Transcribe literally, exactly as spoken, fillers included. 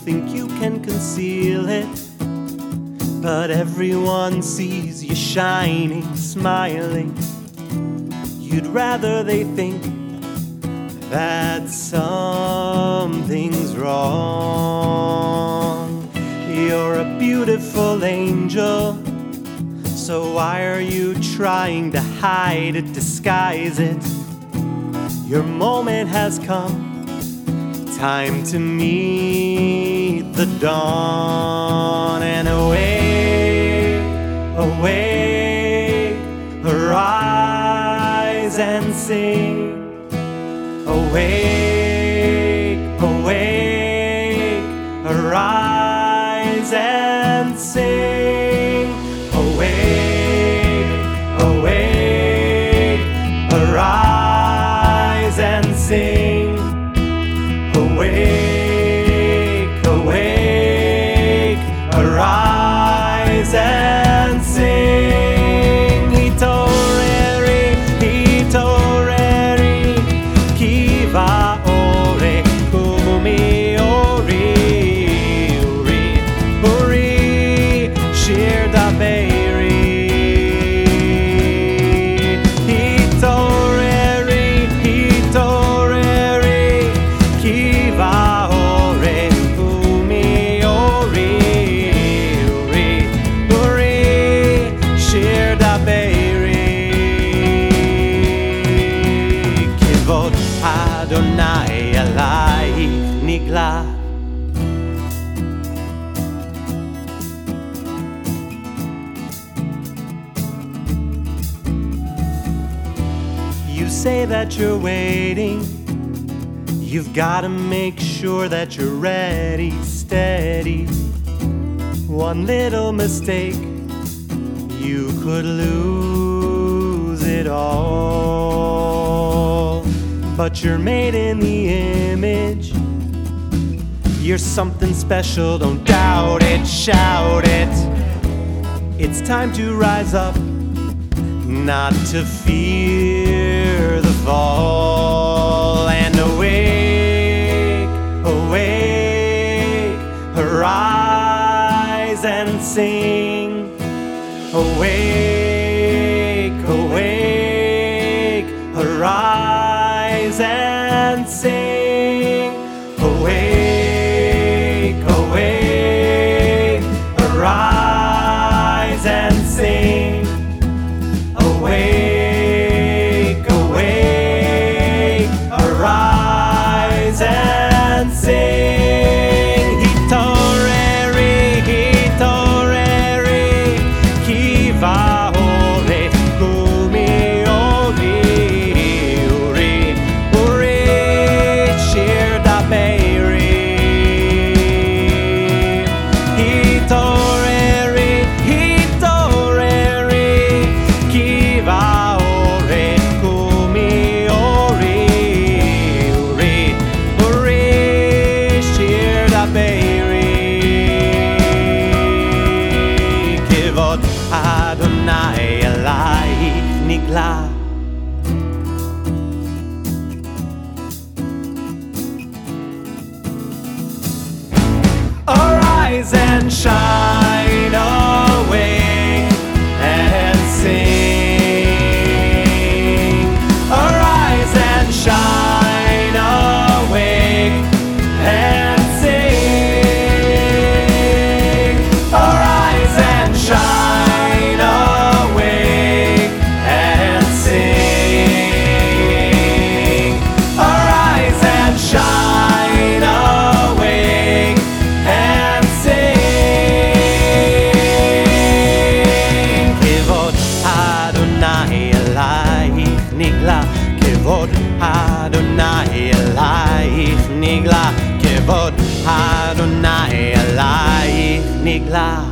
think you can conceal it, but everyone sees you shining, smiling. You'd rather they think that something's wrong. You're a beautiful angel, so why are you trying to hide it, disguise it? Your moment has come, time to meet the dawn. And awake, awake, arise and sing. Awake, awake, arise and sing. Awake, awake, arise and sing. Awake, awake, arise and sing. Hitoreri, hitoreri, kiva ore, kumi ori, uri, uri, shir da beiri. Hitoreri, hitoreri, kiva ore, kumi ori, uri, uri, shir da beiri. Kivod Adonai alai nigla. You say that you're waiting, you've gotta make sure that you're ready, steady. One little mistake, you could lose it all. But you're made in the image, you're something special, don't doubt it, shout it. It's time to rise up, not to fear the fall. And awake, awake, arise and sing. Awake, awake, arise and sing. Awake, awake, arise and sing. Awake, awake, arise and sing. Hitoreri, hitoreri, kiva ore, kumi ori, uri, uri, shir da beiri. Hitoreri, hitoreri, kiva ore, kumi ori, uri, uri, shir da beiri. Kivod Adonai alai nigla. Arise and shine, awake and sing. Arise and shine, awake and sing. Arise and shine, awake and sing. Arise and shine, awake and sing. Kivod Adonai alaich nigla. Kivod Adonai alaich nigla. Kivod Adonai alaich nigla.